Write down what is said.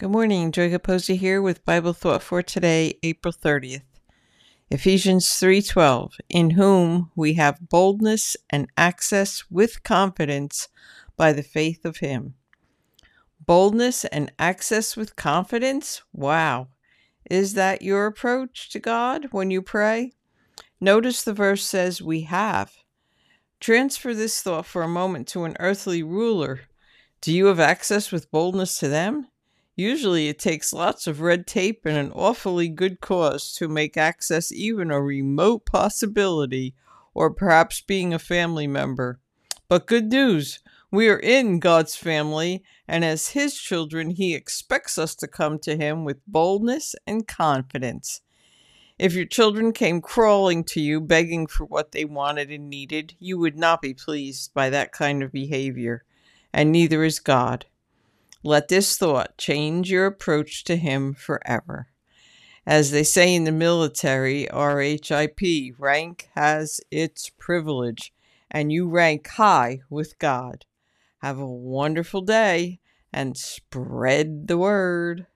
Good morning, Joy Posey here with Bible Thought for today, April 30th. Ephesians 3:12, in whom we have boldness and access with confidence by the faith of him. Boldness and access with confidence? Wow. Is that your approach to God when you pray? Notice the verse says we have. Transfer this thought for a moment to an earthly ruler. Do you have access with boldness to them? Usually it takes lots of red tape and an awfully good cause to make access even a remote possibility, or perhaps being a family member. But good news, we are in God's family, and as His children, He expects us to come to Him with boldness and confidence. If your children came crawling to you begging for what they wanted and needed, you would not be pleased by that kind of behavior, and neither is God. Let this thought change your approach to Him forever. As they say in the military, RHIP, rank has its privilege, and you rank high with God. Have a wonderful day and spread the word.